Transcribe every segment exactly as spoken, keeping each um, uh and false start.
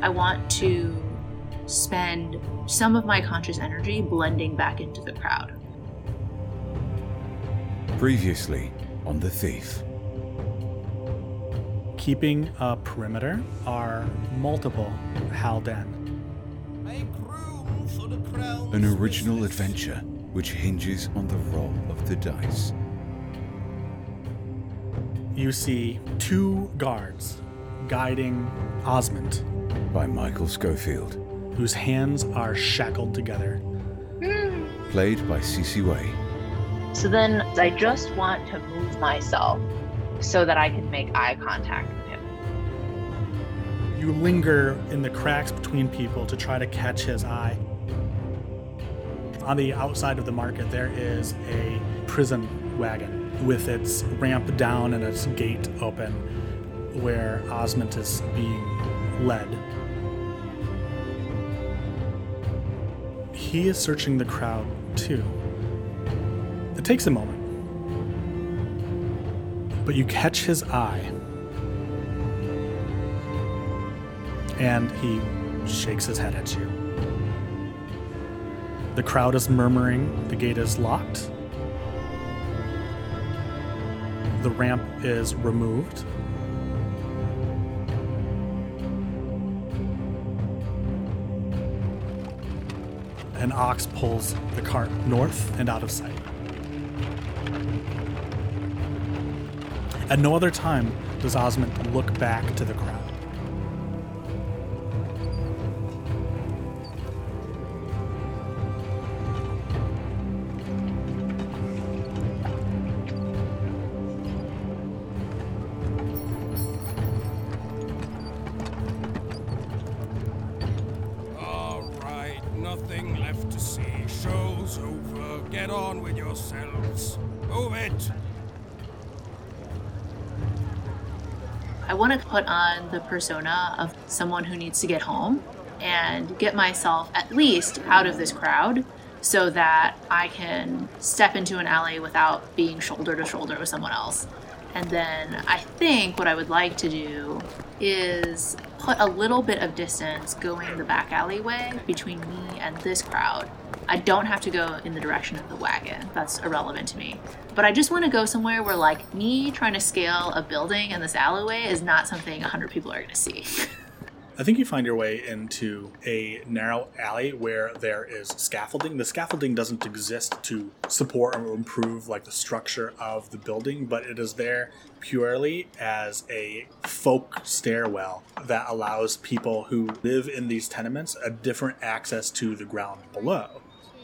I want to spend some of my conscious energy blending back into the crowd. Previously on The Thief. Keeping a perimeter are multiple Halden. An original adventure which hinges on the roll of the dice. You see two guards guiding Osmond, By Michael Schofield. whose hands are shackled together. Played by Cece Way. So then I just want to move myself so that I can make eye contact with him. You linger in the cracks between people to try to catch his eye. On the outside of the market, there is a prison wagon with its ramp down and its gate open where Osmond is being led. He is searching the crowd too. It takes a moment, but you catch his eye, and he shakes his head at you. The crowd is murmuring, the gate is locked, the ramp is removed. An ox pulls the cart north and out of sight. At no other time does Osmond look back to the crowd. All right, nothing left to see. Show's over. Get on with yourselves. Move it. I want to put on the persona of someone who needs to get home and get myself at least out of this crowd so that I can step into an alley without being shoulder to shoulder with someone else. And then I think what I would like to do is put a little bit of distance going the back alleyway between me and this crowd. I don't have to go in the direction of the wagon. That's irrelevant to me. But I just want to go somewhere where, like, me trying to scale a building in this alleyway is not something one hundred people are going to see. I think you find your way into a narrow alley where there is scaffolding. The scaffolding doesn't exist to support or improve like the structure of the building, but it is there purely as a folk stairwell that allows people who live in these tenements a different access to the ground below.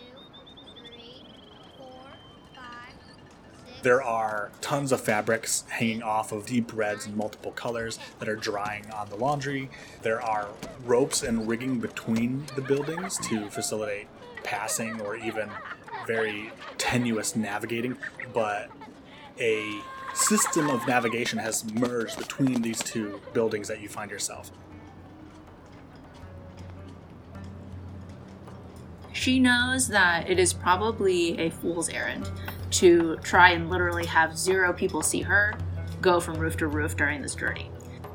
There are tons of fabrics hanging off of deep reds in multiple colors that are drying on the laundry. There are ropes and rigging between the buildings to facilitate passing or even very tenuous navigating, but a system of navigation has merged between these two buildings that you find yourself. She knows that it is probably a fool's errand to try and literally have zero people see her go from roof to roof during this journey.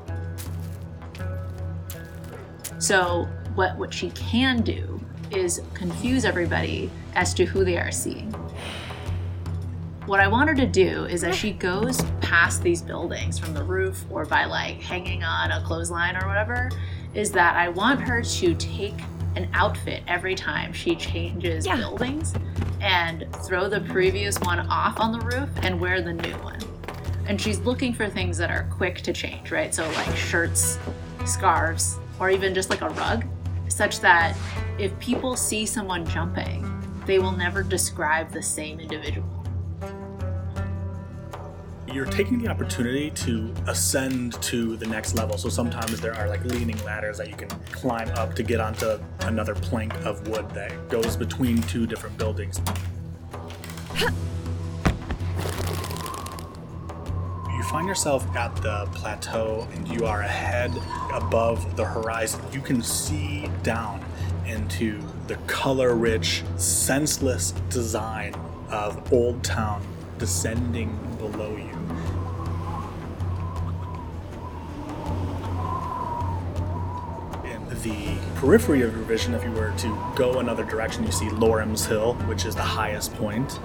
So what, what she can do is confuse everybody as to who they are seeing. What I want her to do is as she goes past these buildings from the roof or by like hanging on a clothesline or whatever, is that I want her to take an outfit every time she changes yeah. buildings and throw the previous one off on the roof and wear the new one. And she's looking for things that are quick to change, right? So like shirts, scarves, or even just like a rug, such that if people see someone jumping, they will never describe the same individual. You're taking the opportunity to ascend to the next level. So sometimes there are like leaning ladders that you can climb up to get onto another plank of wood that goes between two different buildings. You find yourself at the plateau and you are ahead above the horizon. You can see down into the color-rich, senseless design of Old Town descending below you. the periphery of your vision, if you were to go another direction, you see Lorim's Hill, which is the highest point.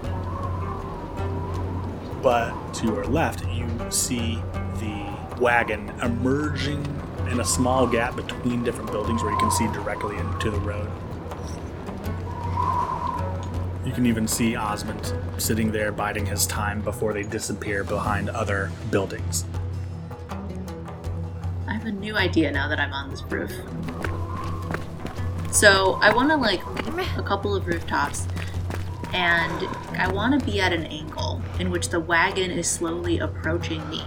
But to your left, you see the wagon emerging in a small gap between different buildings where you can see directly into the road. You can even see Osmond sitting there biding his time before they disappear behind other buildings. I have a new idea now that I'm on this roof. So I want to like a couple of rooftops, and I want to be at an angle in which the wagon is slowly approaching me.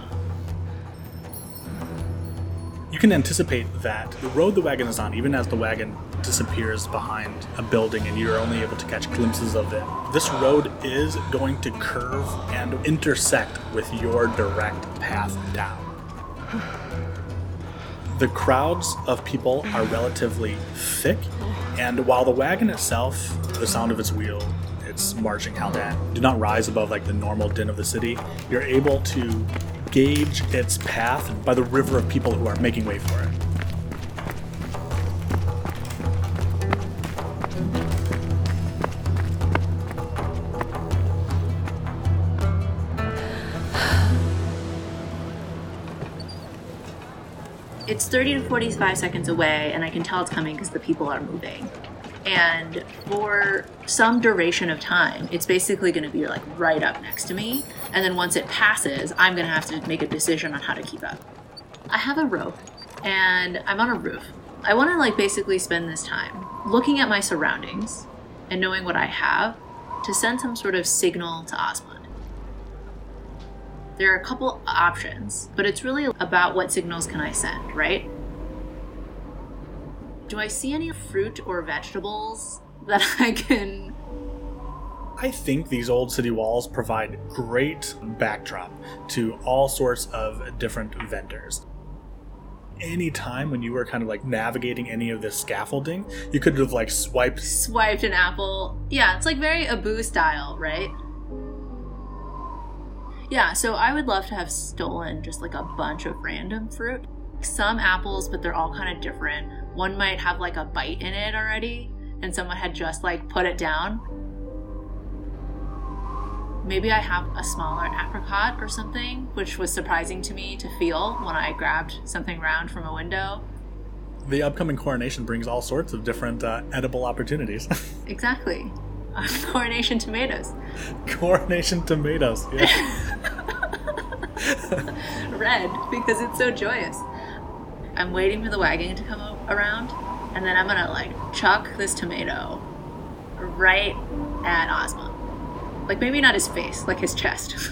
You can anticipate that the road the wagon is on, even as the wagon disappears behind a building and you're only able to catch glimpses of it, this road is going to curve and intersect with your direct path down. The crowds of people are relatively thick, and while the wagon itself, the sound of its wheel, its marching Haldan, do not rise above like the normal din of the city, you're able to gauge its path by the river of people who are making way for it. It's thirty to forty-five seconds away, and I can tell it's coming because the people are moving. And for some duration of time, it's basically going to be like right up next to me. And then once it passes, I'm going to have to make a decision on how to keep up. I have a rope, and I'm on a roof. I want to like basically spend this time looking at my surroundings and knowing what I have to send some sort of signal to Osmond. There are a couple options, but it's really about what signals can I send, right? Do I see any fruit or vegetables that I can... I think these old city walls provide great backdrop to all sorts of different vendors. Anytime when you were kind of like navigating any of this scaffolding, you could have like swiped... Swiped an apple. Yeah, it's like very Abu style, right? Yeah, so I would love to have stolen just like a bunch of random fruit. Some apples, but they're all kind of different. One might have like a bite in it already, and someone had just like put it down. Maybe I have a smaller apricot or something, which was surprising to me to feel when I grabbed something round from a window. The upcoming coronation brings all sorts of different uh, edible opportunities. Exactly. Coronation tomatoes. Coronation tomatoes, yeah. Red, because it's so joyous. I'm waiting for the wagon to come around, and then I'm gonna like chuck this tomato right at Osmond. Like maybe not his face, like his chest.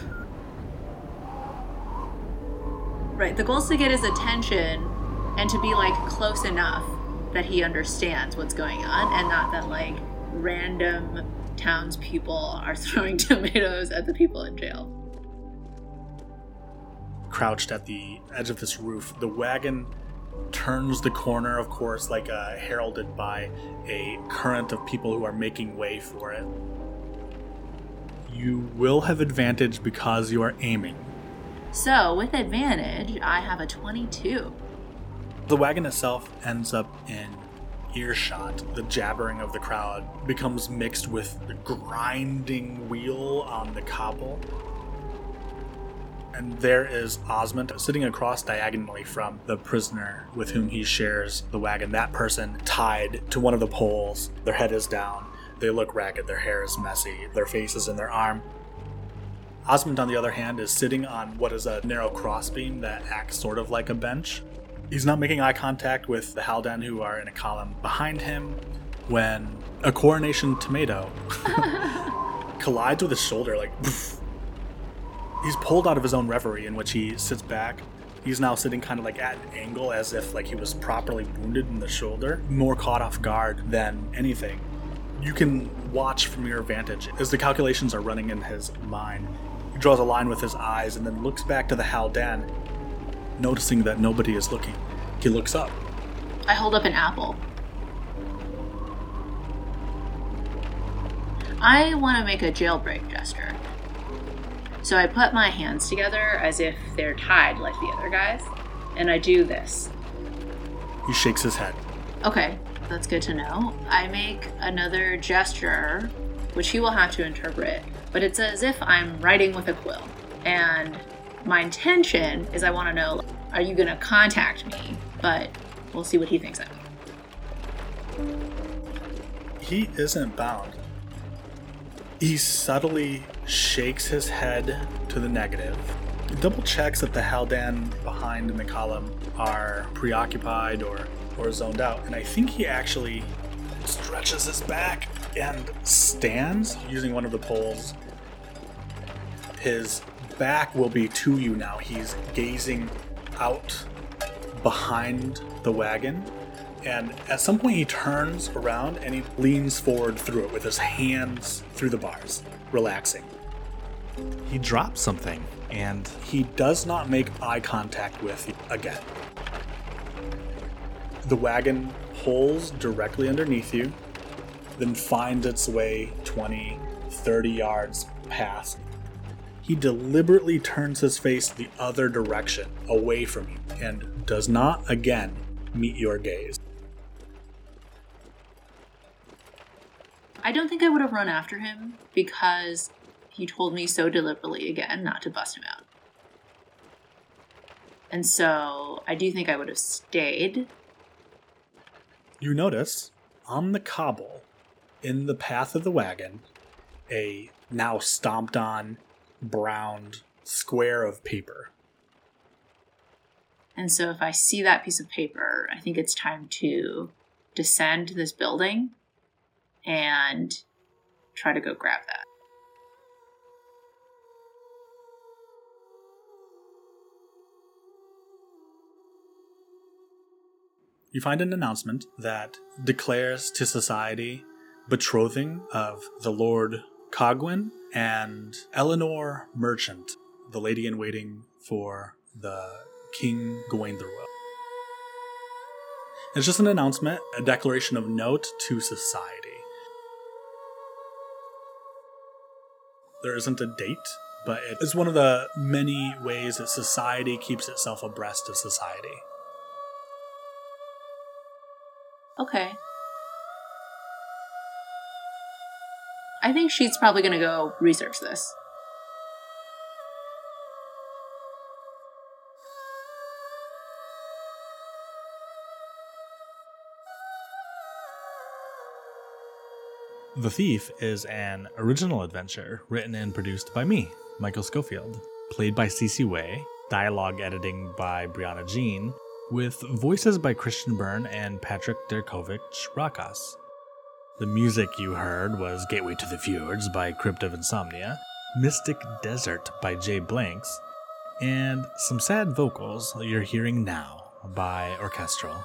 Right, the goal is to get his attention and to be like close enough that he understands what's going on, and not that like random townspeople are throwing tomatoes at the people in jail. Crouched at the edge of this roof, the wagon turns the corner, of course, like uh, heralded by a current of people who are making way for it. You will have advantage because you are aiming. So, with advantage, I have a twenty-two. The wagon itself ends up in earshot. The jabbering of the crowd becomes mixed with the grinding wheel on the cobble. And there is Osmond sitting across diagonally from the prisoner with whom he shares the wagon. That person tied to one of the poles. Their head is down. They look ragged. Their hair is messy. Their face is in their arm. Osmond, on the other hand, is sitting on what is a narrow crossbeam that acts sort of like a bench. He's not making eye contact with the Haldan who are in a column behind him when a coronation tomato collides with his shoulder, like, poof. He's pulled out of his own reverie in which he sits back. He's now sitting kind of like at an angle as if like he was properly wounded in the shoulder, more caught off guard than anything. You can watch from your vantage as the calculations are running in his mind. He draws a line with his eyes and then looks back to the Haldan, noticing that nobody is looking. He looks up. I hold up an apple. I want to make a jailbreak gesture. So I put my hands together as if they're tied like the other guys, and I do this. He shakes his head. Okay, that's good to know. I make another gesture, which he will have to interpret, but it's as if I'm writing with a quill. And my intention is I want to know, are you going to contact me? But we'll see what he thinks I mean. He isn't bound. He subtly shakes his head to the negative. He double checks that the Haldan behind in the column are preoccupied or, or zoned out. And I think he actually stretches his back and stands using one of the poles. His back will be to you now. He's gazing out behind the wagon. And at some point he turns around and he leans forward through it with his hands through the bars, relaxing. He drops something, and he does not make eye contact with you again. The wagon pulls directly underneath you, then finds its way twenty, thirty yards past. He deliberately turns his face the other direction, away from you, and does not again meet your gaze. I don't think I would have run after him because he told me so deliberately again not to bust him out. And so I do think I would have stayed. You notice on the cobble, in the path of the wagon, a now stomped on, browned square of paper. And so if I see that piece of paper, I think it's time to descend this building and try to go grab that. You find an announcement that declares to society betrothing of the Lord Cogwin and Eleanor Merchant, the lady-in-waiting for the King Gawain the Royal. It's just an announcement, a declaration of note to society. There isn't a date, but it's one of the many ways that society keeps itself abreast of society. Okay. I think Sheet's probably going to go research this. The Thief is an original adventure written and produced by me, Michael Schofield, played by Cece Way, dialogue editing by Brianna Jean, with voices by Christian Byrne and Patrick Derkovich Rakas. The music you heard was Gateway to the Fjords by Crypt of Insomnia, Mystic Desert by Jay Blanks, and some sad vocals you're hearing now by Orchestral.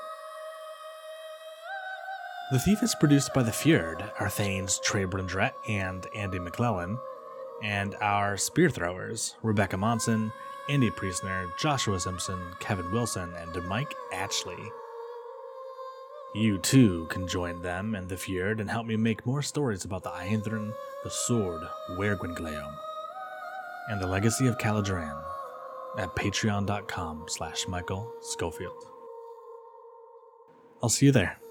The Thief is produced by The Fjord, our Thanes Trey Brundrett and Andy McClellan, and our Spear Throwers, Rebecca Monson, Andy Priestner, Joshua Simpson, Kevin Wilson, and Mike Atchley. You too can join them and The Fjord and help me make more stories about the Aenthrin, the Sword, Wergwingleom, and the legacy of Caladran at patreon.com slash Michael Schofield. I'll see you there.